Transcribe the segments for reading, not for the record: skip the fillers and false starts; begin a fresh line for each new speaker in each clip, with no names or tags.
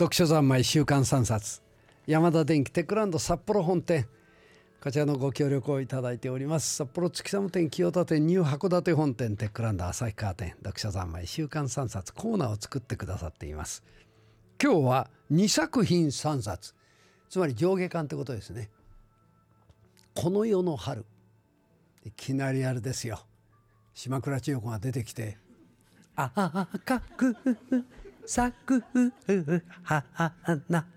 読書三昧週刊3冊山田電機テックランド札幌本店、こちらのご協力をいただいております。札幌月寒店、清田店、ニュー函館本店、テックランド旭川店、読書三昧週刊3冊コーナーを作ってくださっています。今日は2作品3冊、つまり上下巻ってことですね。この世の春、いきなりあれですよ、島倉千代子が出てきて、赤く咲く花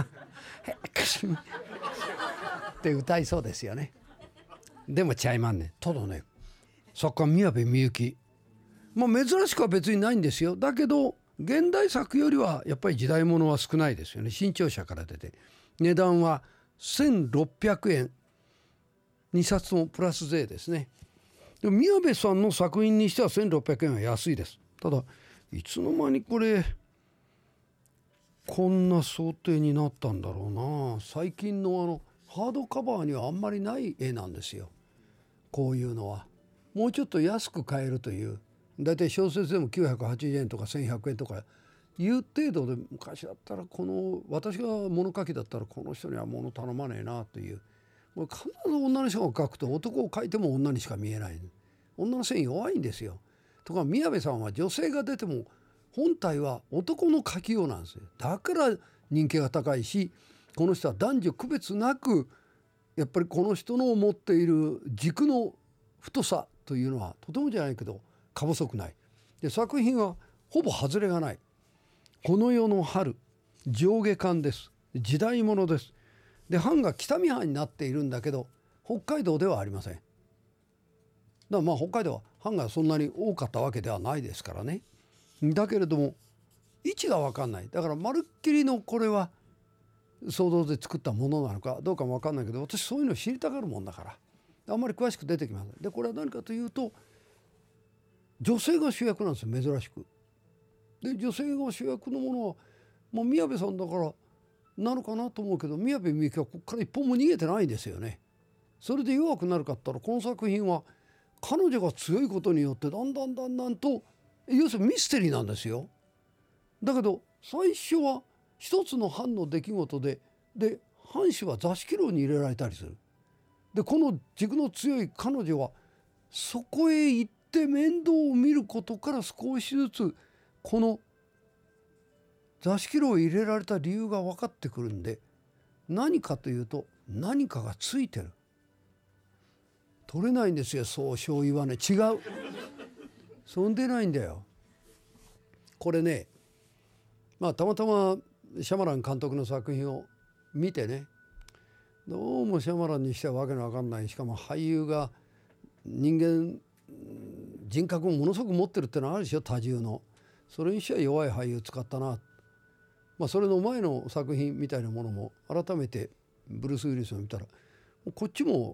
って歌いそうですよね。でもちゃいまんね。ただね、作家宮部みゆき、珍しくは別にないんですよ。だけど現代作よりはやっぱり時代物は少ないですよね。新潮社から出て、値段は1600円、2冊もプラス税ですね。でも宮部さんの作品にしては1600円は安いです。ただいつの間にこんな想定になったんだろうな。最近のハードカバーにはあんまりない絵なんですよ。こういうのはもうちょっと安く買えるという、だいたい小説でも980円とか1100円とかいう程度で、昔だったら私が物書きだったらこの人には物頼まねえなという、もう必ず女の人が書くと男を書いても女にしか見えない。女の線弱いんですよ。とか宮部さんは女性が出ても本体は男の書きようなんですよ。だから人気が高いし、この人は男女区別なくやっぱりこの人の持っている軸の太さというのはとてもじゃないけどか細くない。で作品はほぼ外れがない。この世の春、上下巻です。時代物です。で藩が北見藩になっているんだけど北海道ではありません。だから北海道は藩がそんなに多かったわけではないですからね。だけれども位置が分かんない。だからまるっきりのこれは想像で作ったものなのかどうかも分かんないけど、私そういうのを知りたがるもんだからあんまり詳しく出てきません。でこれは何かというと、女性が主役なんですよ、珍しく。で女性が主役のものは、宮部さんだからなのかなと思うけど、宮部みゆきはここから一本も逃げてないんですよね。それで弱くなるかったら、この作品は彼女が強いことによってだんだんと、要するにミステリーなんですよ。だけど最初は一つの藩の出来事で藩主は座敷牢に入れられたりする。でこの軸の強い彼女はそこへ行って面倒を見ることから少しずつこの座敷牢へ入れられた理由が分かってくるんで、何かというと何かがついてる。取れないんですよ、そう醤油はね。違う、そんでないんだよ。これね、たまたまシャマラン監督の作品を見てね、どうもシャマランにしてはわけのわかんない、しかも俳優が人格をものすごく持ってるってのはあるでしょ、多重の。それにしては弱い俳優使ったな。それの前の作品みたいなものも改めてブルース・ウィリスを見たら、こっちも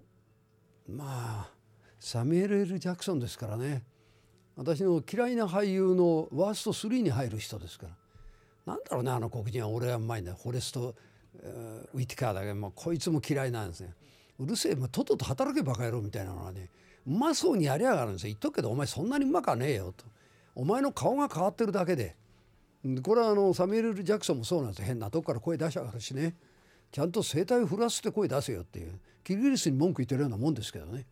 サミュエル・L・ジャクソンですからね。私の嫌いな俳優のワースト3に入る人ですから。なんだろうね、黒人は。俺はうまいんだよ、フォレスト、ウィティカーだけど、こいつも嫌いなんですね。うるせえ、とっとと働けバカ野郎みたいなのはね、うまそうにやりやがるんですよ。言っとくけどお前そんなにうまかねえよと。お前の顔が変わってるだけで。これはサミュエル・ジャクソンもそうなんですよ。変なとこから声出しやがるしね。ちゃんと声帯を振らせて声出せよっていう、キリギリスに文句言ってるようなもんですけどね。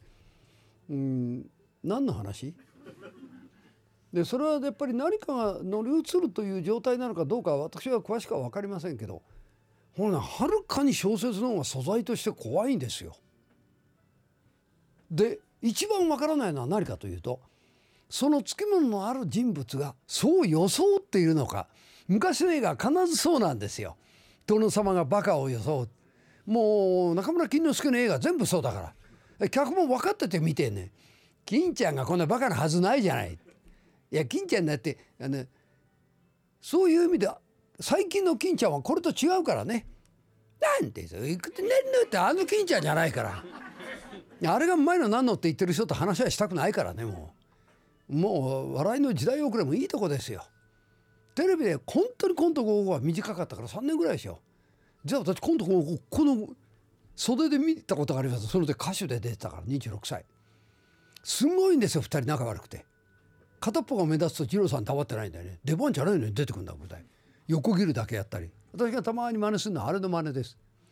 何の話で、それはやっぱり何かが乗り移るという状態なのかどうかは私は詳しくは分かりませんけど、はるかに小説の方が素材として怖いんですよ。で一番分からないのは何かというと、そのつきもののある人物がそう装っているのか。昔の映画は必ずそうなんですよ。殿様がバカを装う。もう中村金之助の映画全部そうだから、客も分かってて見てね、金ちゃんがこんなバカなはずないじゃない。いや金ちゃんだってそういう意味では最近の金ちゃんはこれと違うからね。なんて言ってねんのって金ちゃんじゃないから。あれがうまいのなんのって言ってる人と話はしたくないからね。もう笑いの時代遅れもいいとこですよ。テレビで本当にコント5は短かったから3年ぐらいですよ。じゃあ私コント5この袖で見たことがあります。その時歌手で出てたから26歳。すごいんですよ、2人仲悪くて。片っぽが目立つと二郎さん黙ってないんだよね。出番じゃないのに出てくるんだ舞台。横切るだけやったり。 私がたまに真似するのはあれの真似です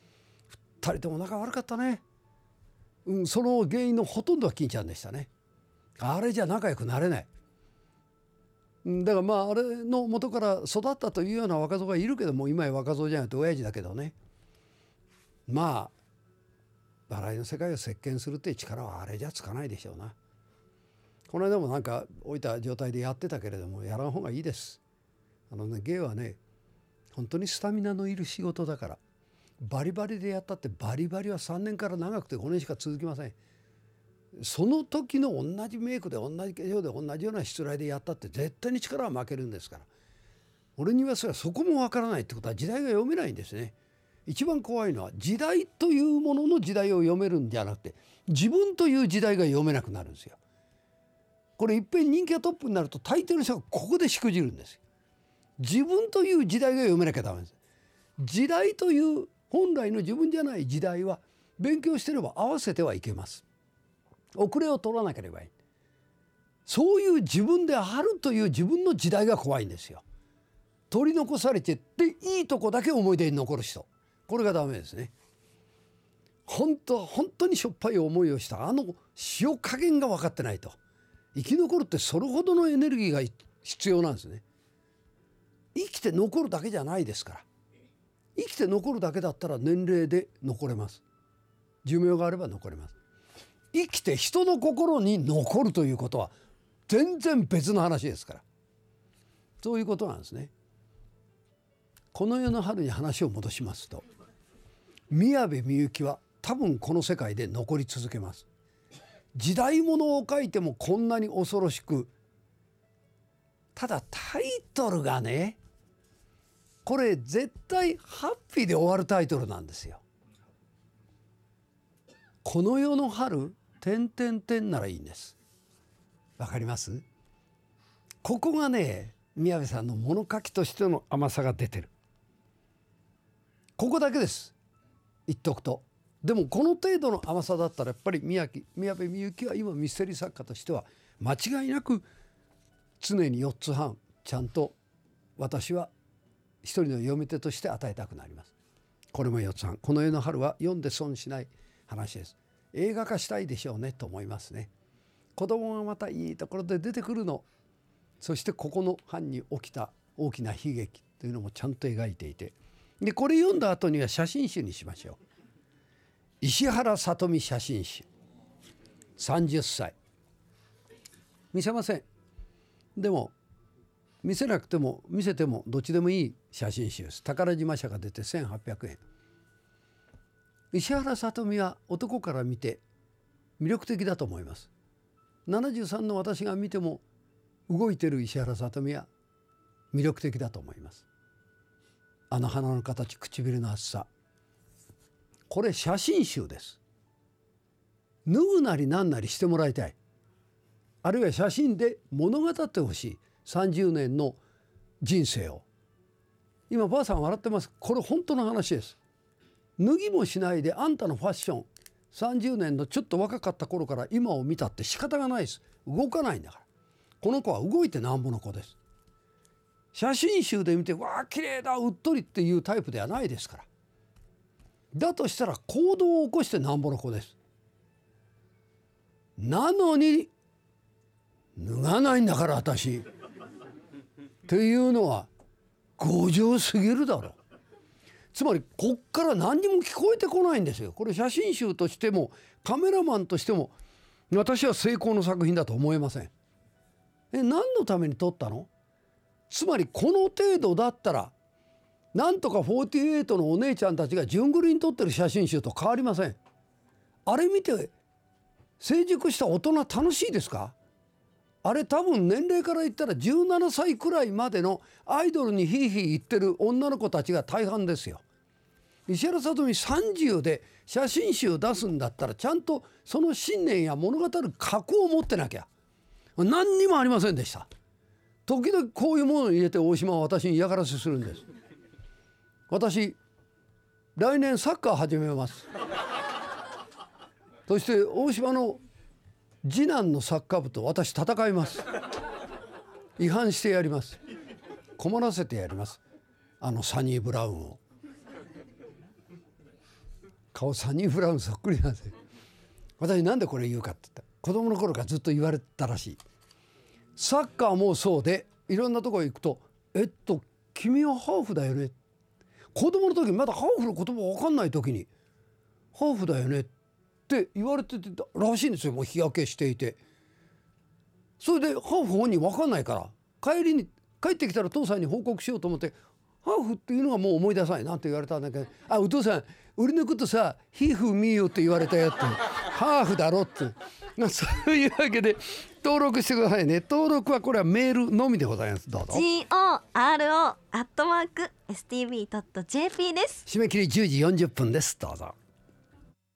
。2人とも仲悪かったね、その原因のほとんどは金ちゃんでしたね。あれじゃ仲良くなれない。だからあれの元から育ったというような若造がいるけども、今や若造じゃなくて親父だけどね、笑いの世界を席巻するっていう力はあれじゃつかないでしょうな。この間もなんか置いた状態でやってたけれども、やらん方がいいです。芸はね、本当にスタミナのいる仕事だから、バリバリでやったってバリバリは3年から長くて5年しか続きません。その時の同じメイクで同じ化粧で同じようなしつらいでやったって絶対に力は負けるんですから。俺にはそこもわからないってことは時代が読めないんですね。一番怖いのは時代というものの時代を読めるんじゃなくて、自分という時代が読めなくなるんですよ。これいっぺん人気がトップになると大抵の人がここでしくじるんですよ。自分という時代が読めなきゃダメです。時代という本来の自分じゃない時代は勉強してれば合わせてはいけます。遅れを取らなければいい。そういう自分であるという自分の時代が怖いんですよ。取り残されてっていいとこだけ思い出に残る人、これがダメですね。本当にしょっぱい思いをした塩加減が分かってないと生き残るってそれほどのエネルギーが必要なんですね。生きて残るだけじゃないですから。生きて残るだけだったら年齢で残れます。寿命があれば残れます。生きて人の心に残るということは全然別の話ですから。そういうことなんですね。この世の春に話を戻しますと、宮部みゆきは多分この世界で残り続けます。時代物を書いてもこんなに恐ろしく、ただタイトルがね、これ絶対ハッピーで終わるタイトルなんですよ。この世の春ならいいんです。わかります？ここがね、宮部さんの物書きとしての甘さが出てる。ここだけです、言っとくと。でもこの程度の甘さだったらやっぱり宮部みゆきは今ミステリー作家としては間違いなく常に4つ半ちゃんと私は一人の読み手として与えたくなります。これも4つ半。この世の春は読んで損しない話です。映画化したいでしょうねと思いますね。子供がまたいいところで出てくるの、そしてここの藩に起きた大きな悲劇というのもちゃんと描いていて、でこれ読んだ後には写真集にしましょう。石原さとみ写真集、30歳。見せません。でも見せなくても見せてもどっちでもいい写真集です。宝島社が出て1800円。石原さとみは男から見て魅力的だと思います。73の私が見ても動いてる石原さとみは魅力的だと思います。鼻の形、唇の厚さ、これ写真集です。脱ぐなりなんなりしてもらいたい。あるいは写真で物語ってほしい。30年の人生を。今ばあさん笑ってます。これ本当の話です。脱ぎもしないであんたのファッション、30年のちょっと若かった頃から今を見たって仕方がないです。動かないんだから。この子は動いてなんぼの子です。写真集で見てわあ綺麗だうっとりっていうタイプではないですから。だとしたら行動を起こしてなんぼの子です。なのに脱がないんだから私っていうのは強情すぎるだろう。つまりこっから何にも聞こえてこないんですよ。これ写真集としてもカメラマンとしても私は成功の作品だと思えません。何のために撮ったの？つまりこの程度だったらなんとか48のお姉ちゃんたちが順繰りに撮ってる写真集と変わりません。あれ見て成熟した大人楽しいですか？あれ多分年齢から言ったら17歳くらいまでのアイドルにヒーヒー言ってる女の子たちが大半ですよ。石原さとみ30で写真集出すんだったらちゃんとその信念や物語る格好を持ってなきゃ。何にもありませんでした。時々こういうものを入れて大島は私に嫌がらせするんです。私来年サッカー始めます。そして大島の次男のサッカー部と私戦います。違反してやります。困らせてやります。 サニーブラウンを。顔サニーブラウンそっくりなんですよ。私なんでこれ言うかって言ったら、子供の頃からずっと言われたらしい。サッカーもそうで、いろんなところ行くと君はハーフだよね。子供の時まだハーフの言葉分かんない時にハーフだよねって言われてたらしいんですよ。もう日焼けしていて、それでハーフ本人分かんないから、帰ってきたら父さんに報告しようと思って、ハーフっていうのがもう思い出さないなんて言われたんだけど、お父さん俺のことさヒーフミーよって言われたよってハーフだろって、そういうわけで登録してくださいね。登録はこれはメールのみでございます。どうぞ。
GORO@stv.jp です。
締め切り10時40分です。どうぞ。